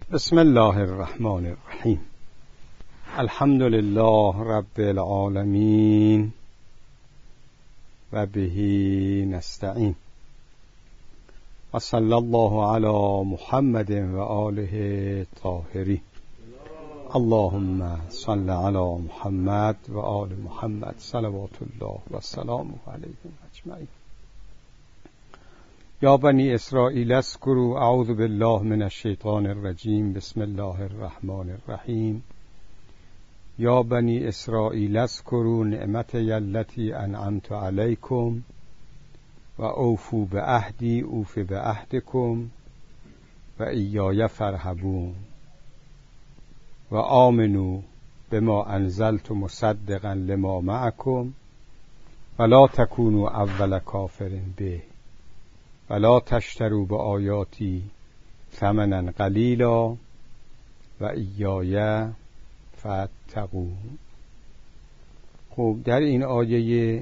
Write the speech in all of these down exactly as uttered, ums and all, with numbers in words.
بسم الله الرحمن الرحیم. الحمد لله رب العالمین و بهی نستعین و صلی الله علی محمد و آله طاهرین. اللهم صل علی محمد و آل محمد صلوات الله و سلامه علیهم اجمعین. یا بنی اسرائیل اذکروا اعوذ بالله من الشیطان الرجیم بسم الله الرحمن الرحیم. یا بنی اسرائیل اذکروا نعمتی التي انعمت علیکم و اوفوا بعهدی اوف بعهدکم و ایای فارهبون و آمنوا بما انزلت مصدقا لما معکم ولا تکونوا اول کافر به ولا تشتروا بآیاتی ثمنا قلیلا و ایای فاتقون. خب در این آیه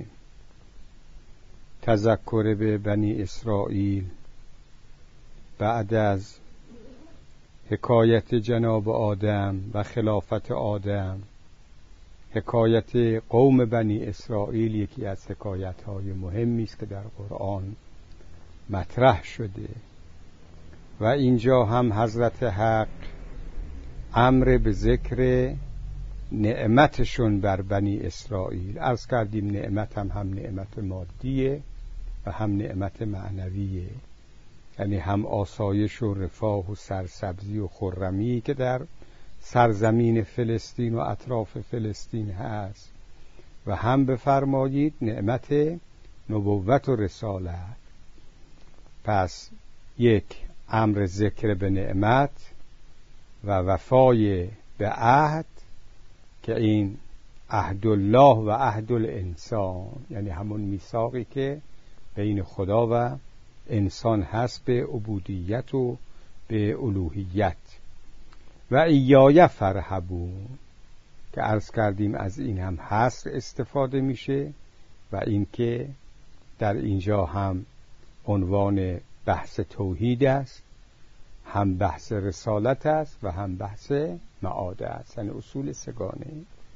تذکر به بنی اسرائیل بعد از حکایت جناب آدم و خلافت آدم، حکایت قوم بنی اسرائیل یکی از حکایت‌های مهمی است که در قرآن مطرح شده و اینجا هم حضرت حق امر به ذکر نعمتشون بر بنی اسرائیل. عرض کردیم نعمت هم هم نعمت مادیه و هم نعمت معنویه، یعنی هم آسایش و رفاه و سرسبزی و خرمی که در سرزمین فلسطین و اطراف فلسطین هست و هم بفرمایید نعمت نبوت و رسالت. پس یک امر ذکر به نعمت و وفای به عهد که این عهد الله و عهد الانسان، یعنی همون میثاقی که بین خدا و انسان هست به عبودیت و به الوهیت. و ایای فارهبون که عرض کردیم از این هم حصر استفاده میشه و این که در اینجا هم عنوان بحث توحید است، هم بحث رسالت است و هم بحث معاد است، یعنی اصول سگانه.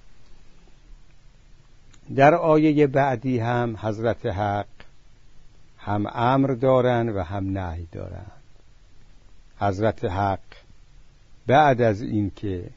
در آیه بعدی هم حضرت حق هم امر دارن و هم نهی دارن. حضرت حق بعد از این که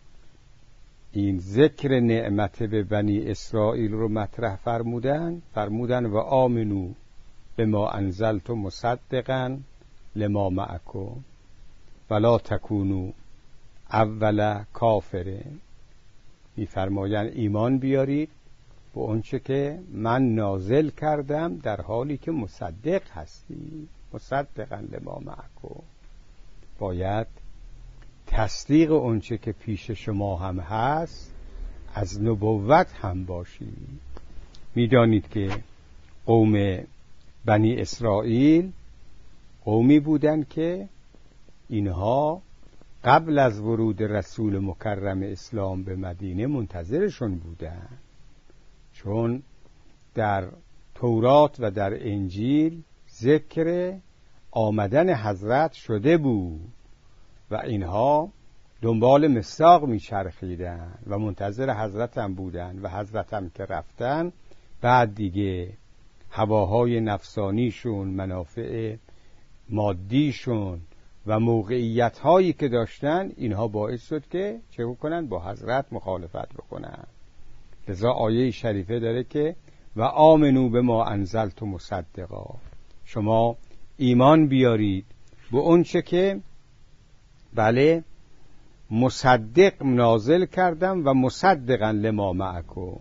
این ذکر نعمت به بنی اسرائیل رو مطرح فرمودن فرمودن و آمنو بما انزلت مصدقا لما معکم ولا تکونوا اول کافرین. می‌فرمایند ایمان بیارید به اونچه که من نازل کردم در حالی که مصدق هستی. مصدقا لما معکم، باید تصدیق اونچه که پیش شما هم هست از نبوت هم باشید. میدانید که قوم بنی اسرائیل قومی بودند که اینها قبل از ورود رسول مکرم اسلام به مدینه منتظرشون بودند، چون در تورات و در انجیل ذکر آمدن حضرت شده بود و اینها دنبال مصداق میچرخیدند و منتظر حضرت هم بودند و حضرت هم که رفتن بعد دیگه هواهای نفسانیشون، منافع مادیشون و موقعیت هایی که داشتن اینها باعث شد که چه بکنن؟ با حضرت مخالفت بکنن. لذا آیه شریفه داره که و آمنو بما انزلت مصدقا، شما ایمان بیارید به اون چه که بله مصدق نازل کردم و مصدقا لما معکم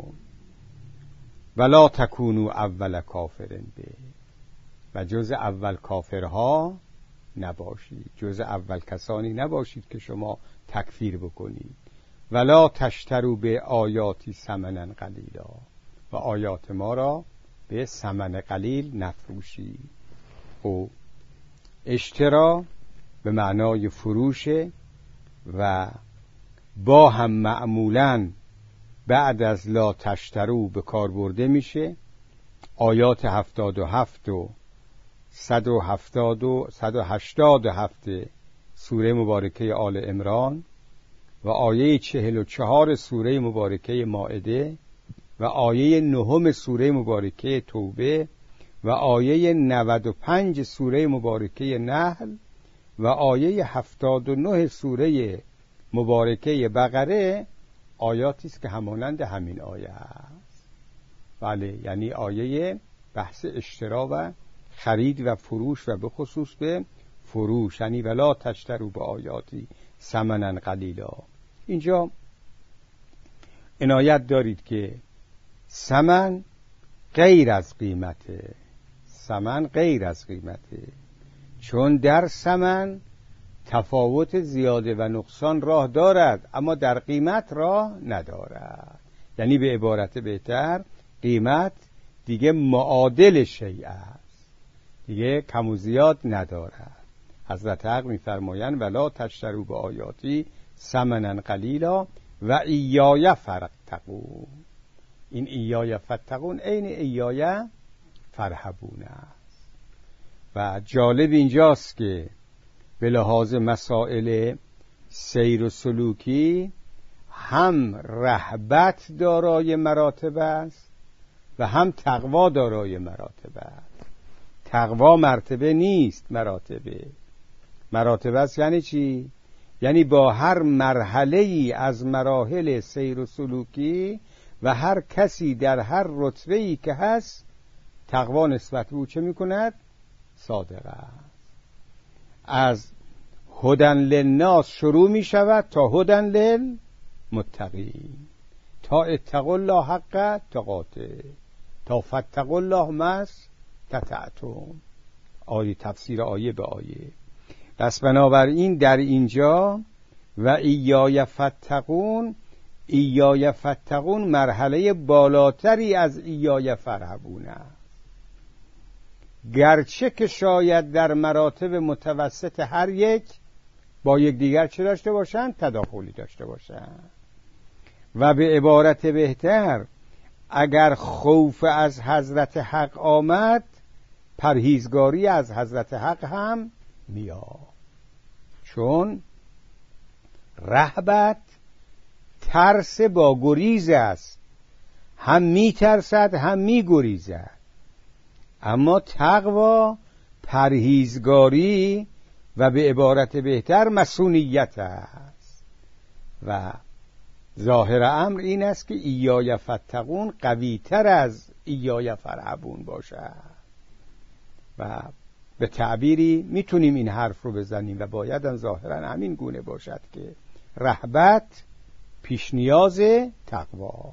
ولا تکونوا اول کافرین به، و جز اول کافرها نباشید، جز اول کسانی نباشید که شما تکفیر بکنید. ولا تشتروا به آیاتی ثمنا قلیلا، و آیات ما را به ثمن قلیل نفروشید. او اشترا به معنای فروشه و با هم معمولاً بعد از لا تشترو به کار برده میشه. آیات هفتاد و هفت و صد و هفتاد و صد و هشتاد و هفت سوره مبارکه آل عمران و آیه چهل و چهار سوره مبارکه مائده و آیه نهم سوره مبارکه توبه و آیه نود و پنج سوره مبارکه نحل و آیه هفتاد و نه سوره مبارکه بقره آیاتی است که همانند همین آیه است. بله، یعنی آیه بحث اشترا و خرید و فروش و به خصوص به فروش، یعنی ولا تشتروا به آیاتی ثمنا قلیلا. اینجا عنایت دارید که ثمن غیر از قیمته، ثمن غیر از قیمته، چون در ثمن تفاوت زیاده و نقصان راه دارد اما در قیمت راه ندارد. یعنی به عبارت بهتر قیمت دیگه معادل شیء است، دیگه کم و زیاد ندارد. حضرت حق می‌فرمایند ولا تشتروا به آیاتی ثمنا قلیلا و ایای فارتقون. این ایای فارتقون عین ایای فرهبون است. و جالب اینجاست که به لحاظ مسائل سیر و سلوکی هم رهبت دارای مراتب است و هم تقوا دارای مراتب است. تقوا مرتبه نیست، مراتبه مراتب است. یعنی چی؟ یعنی با هر مرحله ای از مراحل سیر و سلوکی و هر کسی در هر رتبه ای که هست تقوا نسبت به او چه میکند؟ صادق است. از هدن للناس شروع می شود تا هدن للمتقین، تا اتقوا الله حق تقاته، تا فاتقوا الله ما استطعتم. آیه تفسیر آیه به آیه. پس بنابراین در اینجا و ایای فاتقون، ایای فاتقون مرحله بالاتری از ایای فرهبون است. گرچه که شاید در مراتب متوسط هر یک با یکدیگر چه داشته باشند؟ تداخلی داشته باشند. و به عبارت بهتر اگر خوف از حضرت حق آمد پرهیزگاری از حضرت حق هم میاد، چون رهبت ترس با گریز است، هم میترسد هم میگریزد. اما تقوا پرهیزگاری و به عبارت بهتر مسئولیت است. و ظاهر امر این است که ایای فاتقون قوی تر از ایای فرهبون باشد. و به تعبیری میتونیم این حرف رو بزنیم و باید ظاهرا همین گونه باشد که رهبت پیش نیاز تقوا،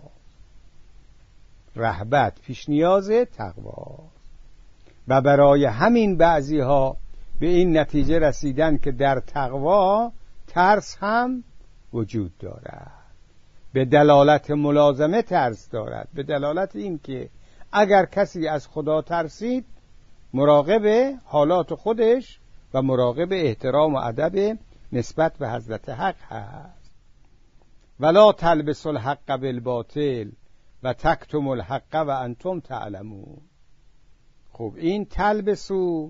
رهبت پیش نیاز تقوا. و برای همین بعضی ها به این نتیجه رسیدن که در تقوا ترس هم وجود دارد، به دلالت ملازمه ترس دارد، به دلالت این که اگر کسی از خدا ترسید مراقب حالات خودش و مراقب احترام و ادب نسبت به حضرت حق هست. ولا تلبسوا الحق بالباطل و تکتموا الحق و انتم تعلمون. خب این تلبسو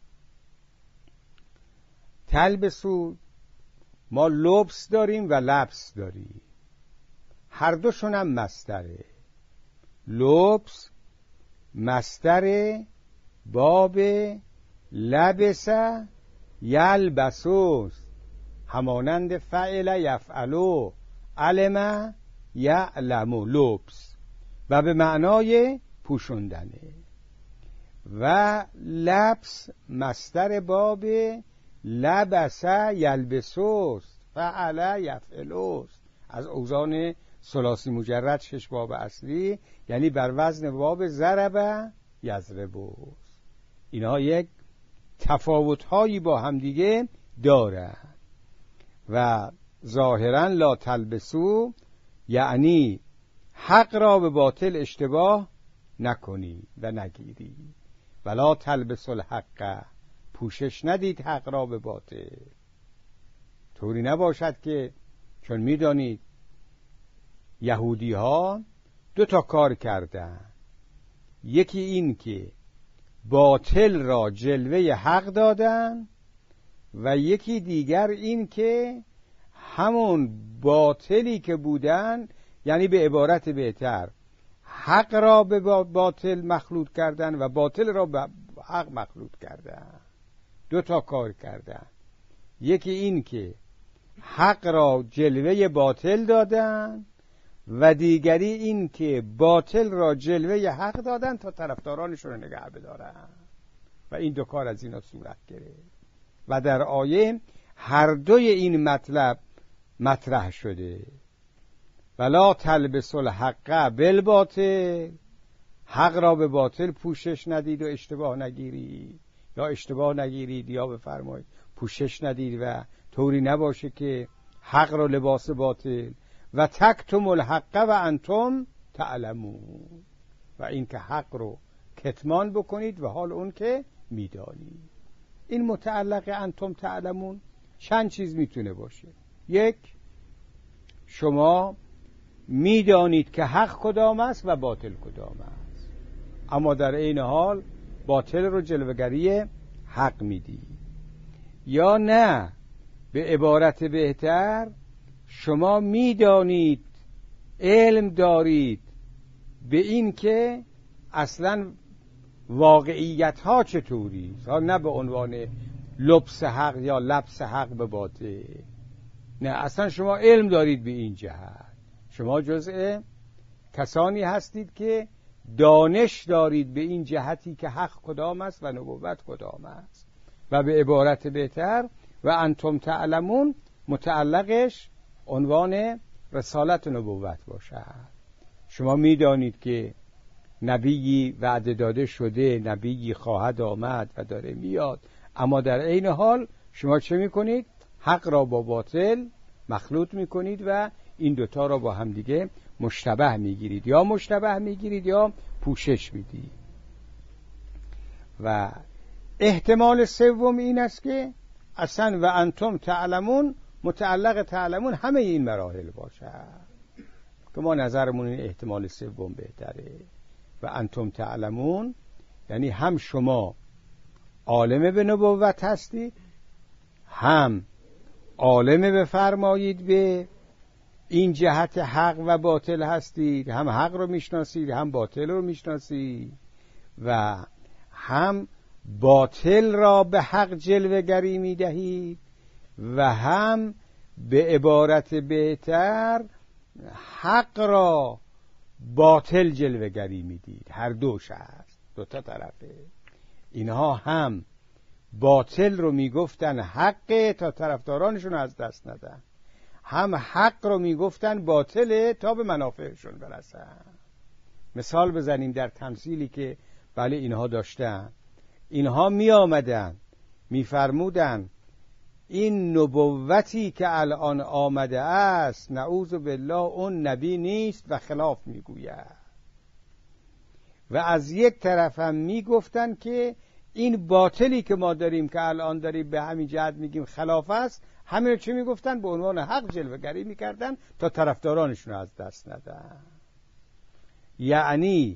تلبسو ما لبس داریم و لبس داریم، هر دوشون هم مصدره. لبس مصدر باب لبس یلبسوست، همانند فعل یفعلو، علم یعلمو، لبس و به معنای پوشوندنه. و لبس مصدر باب لبس یلبسوست، فعل یفعلوست، از اوزان ثلاثی مجرد شش باب اصلی، یعنی بر وزن باب ضرب یضربوست. اینها یک تفاوت‌هایی با همدیگه دارند. و ظاهراً لا تلبسو یعنی حق را به باطل اشتباه نکنی و نگیری. ولا تلبسوا الحق، پوشش ندید حق را به باطل. طوری نباشد که، چون میدانید یهودی ها دو تا کار کردن، یکی این که باطل را جلوه حق دادن و یکی دیگر این که همون باطلی که بودن، یعنی به عبارت بهتر حق را به باطل مخلوط کردن و باطل را به حق مخلوط کردن. دو تا کار کردن. یکی این که حق را جلوه باطل دادن و دیگری این که باطل را جلوه حق دادن تا طرفدارانشون رو نگه بدارن و این دو کار از اینا صورت گرفت و در آیه هر دوی این مطلب مطرح شده. ولا تلبسوا الحق بالباطل، حق را به باطل پوشش ندید و اشتباه نگیرید، یا اشتباه نگیرید یا بفرمایید پوشش ندید و طوری نباشه که حق را لباس باطل و تکتم الحق و انتم تعلمون، و این که حق رو کتمان بکنید و حال اون که میدانید. این متعلق انتم تعلمون چند چیز میتونه باشه. یک، شما میدانید که حق کدام است و باطل کدام است، اما در عین حال باطل رو جلوه‌گری حق میدید. یا نه، به عبارت بهتر شما میدانید، علم دارید به این که اصلا واقعیت ها چطوری، نه به عنوان لبس حق یا لبس حق به باطل، نه، اصلا شما علم دارید به این جهت. شما جزء کسانی هستید که دانش دارید به این جهتی که حق کدام است و نبوت کدام است. و به عبارت بهتر و انتم تعلمون متعلقش عنوان رسالت و نبوت باشد. شما میدانید که نبیی وعده داده شده، نبیی خواهد آمد و داره میاد، اما در عین حال شما چه میکنید؟ حق را با باطل مخلوط میکنید و این دوتا را با هم دیگه مشتبه میگیرید، یا مشتبه میگیرید یا پوشش میدید. و احتمال سوم این است که اصلا و انتم تعلمون متعلق تعلمون همه این مراحل باشد، که ما نظرمون این احتمال سوم بهتره. و انتم تعلمون یعنی هم شما عالم به نبوت هستید، هم عالم بفرمایید به این جهت حق و باطل هستید، هم حق رو میشناسید هم باطل رو میشناسید، و هم باطل را به حق جلوه‌گری میدهید و هم به عبارت بهتر حق را باطل جلوه‌گری میدید. هر دوش هست، دو تا طرفه. اینها هم باطل رو میگفتن حقه تا طرفدارانشون از دست ندن، هم حق رو میگفتن باطله تا به منافعشون برسن. مثال بزنیم در تمثیلی که بله اینها داشتن. اینها می آمدن می فرمودن این نبوتی که الان آمده است نعوذ بالله اون نبی نیست و خلاف می گوید، و از یک طرف هم می گفتن که این باطلی که ما داریم که الان داریم به همین جهت میگیم خلاف است، همین رو چه می گفتن؟ به عنوان حق جلوه‌گری می کردن تا طرفدارانشون از دست ندن. یعنی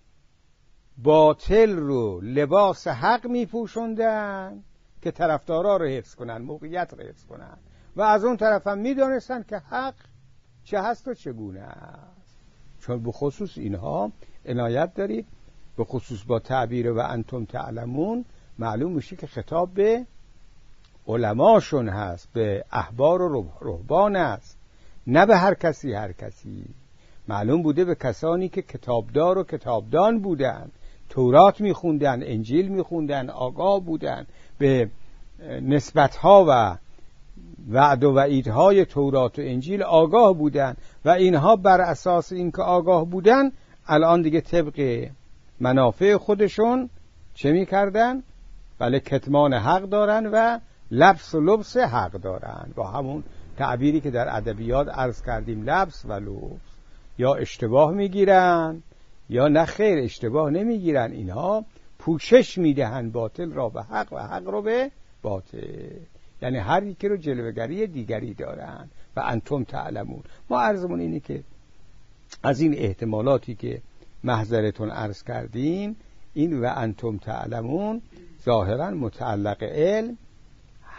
باطل رو لباس حق می پوشوندن که طرفدارا رو حفظ کنن، موقعیت رو حفظ کنن، و از اون طرف هم می دانستن که حق چه هست و چگونه است. چون به خصوص اینها عنایت دارید، به خصوص با تعبیر و انتم تعلمون معلوم میشه که خطاب به علماشون هست، به احبار و رهبان است، نه به هر کسی هر کسی. معلوم بوده به کسانی که کتابدار و کتابدان بودند، تورات میخوندن، انجیل میخوندن، آگاه بودن به نسبتها و وعد و وعیدهای تورات و انجیل آگاه بودن، و اینها بر اساس اینکه آگاه بودن الان دیگه طبق منافع خودشون چه میکردن؟ بله کتمان حق دارن و لبس و لبس حق دارن، با همون تعبیری که در ادبیات عرض کردیم، لبس و لبس. یا اشتباه میگیرن یا نه خیر اشتباه نمیگیرن، اینها پوشش میدهن باطل را به حق و حق را به باطل، یعنی هر یکی رو جلوه‌گری دیگری دارن. و انتم تعلمون، ما عرضمون اینه که از این احتمالاتی که محضرتون عرض کردیم، این و انتم تعلمون ظاهرا متعلق علم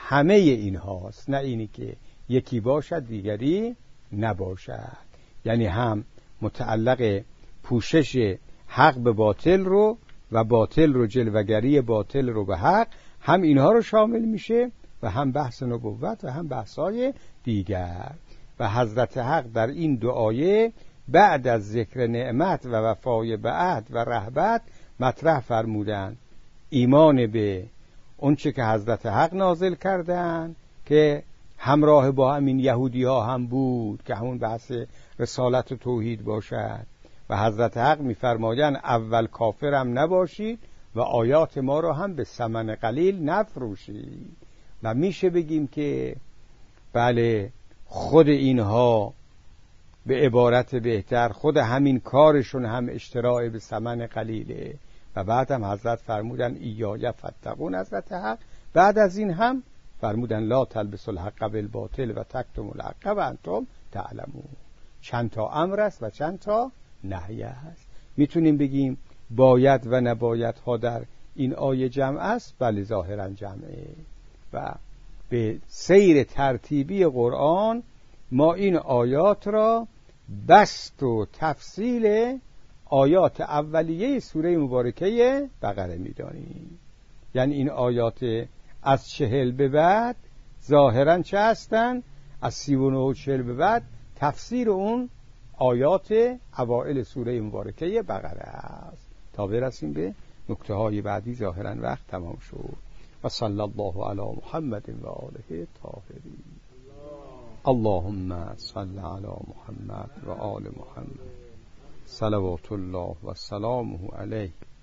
همه این هاست، نه اینی که یکی باشد دیگری نباشد. یعنی هم متعلق پوشش حق به باطل رو و باطل رو، جلوگری باطل رو به حق، هم اینها رو شامل میشه و هم بحث نبوت و هم بحث‌های دیگر. و حضرت حق در این دو آیه بعد از ذکر نعمت و وفای به عهد و رهبت مطرح فرمودند ایمان به اون چه که حضرت حق نازل کردن که همراه با همین یهودی ها هم بود که همون بحث رسالت و توحید باشد. و حضرت حق می‌فرمایند اول کافرم نباشید و آیات ما رو هم به ثمن قلیل نفروشید. و میشه بگیم که بله، خود اینها به عبارت بهتر خود همین کارشون هم اشتراع به ثمن قلیله. و بعد هم حضرت فرمودن ایای فتقون، حضرت حق بعد از این هم فرمودن لا تلبسوا الحق بالباطل و تکتموا الحق و انتم تعلمون. چند تا امر است و چند تا نهی است. میتونیم بگیم باید و نباید ها در این آیه جمع است؟ بله ظاهرا جمعه. و به سیر ترتیبی قرآن ما این آیات را بست و تفصیل آیات اولیه سوره مبارکه بقره می‌دانیم. یعنی این آیات از چهل به بعد ظاهراً چه هستند؟ از سی و نه و چهل به بعد تفسیر اون آیات اوائل سوره مبارکه بقره است تا برسیم به نکته های بعدی. ظاهراً وقت تمام شد. و صلی الله علی محمد و آله طاهرین. اللهم صل علی محمد و آل محمد صلوات الله و سلامه علیه.